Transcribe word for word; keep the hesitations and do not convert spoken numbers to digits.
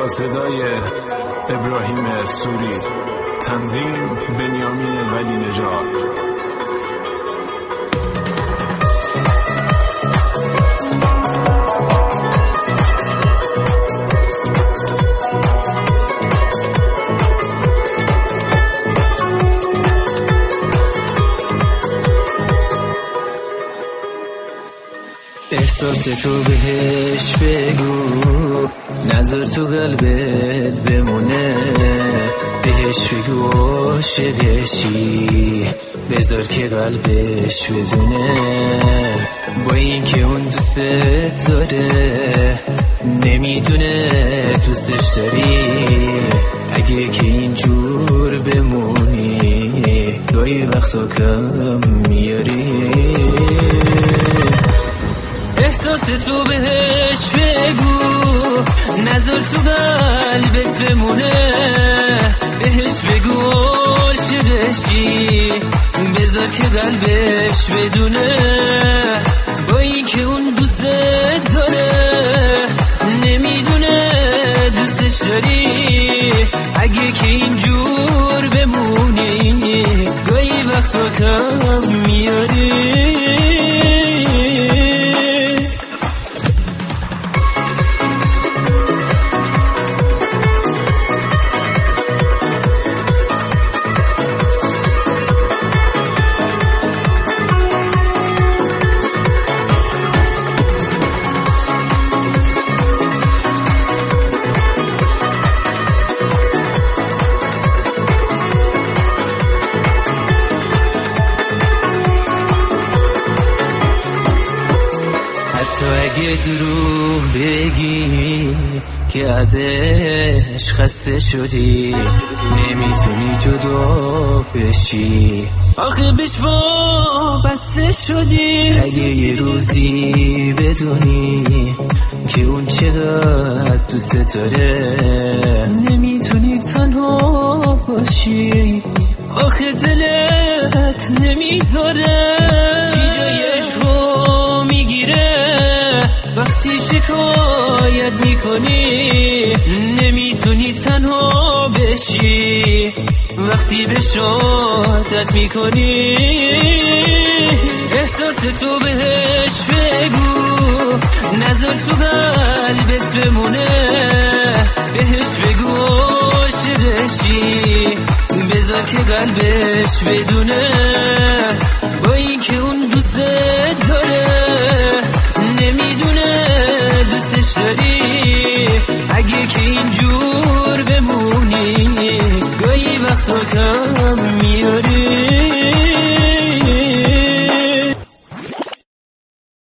با صدای ابراهیم سوری، تنظیم بنیامین ولی نژاد. احساس تو بهش بگو، نظر تو قلبت بمونه، بهش بگو عاشقشی، بذار که قلبش بدونه. با این که اون دوست داره، نمیدونه دوستش داری. اگه که اینجور بمونی، گاهی وقتا کم میاری. احساس تو بهش بگو، نظر تو قلبت بمونه، بهش بگو عاشقشی، بذار که قلبش بدونه. با این که اون دوست داره، نمیدونه دوستش داری. اگه که اینجور بمونی، گاهی وقتا کم میاری. تو اگه دروغ بگی که ازش خسته شدی، نمیتونی جدا بشی، آخه بهش وابسته شدی. اگه یه روزی بدونی که اون چقدر دوست داره، نمیتونی تنها باشی، آخه دلت نمیذاره. چی جای عشقو میگیره وقتی شکایت میکنی، نمیتونی تنها بشی وقتی به شادت میکنی. احساس تو بهش بگو، نظر تو قلبت بمونه، بهش بگو عاشقشی، بذار که قلبش بدونه. با این که اون دوست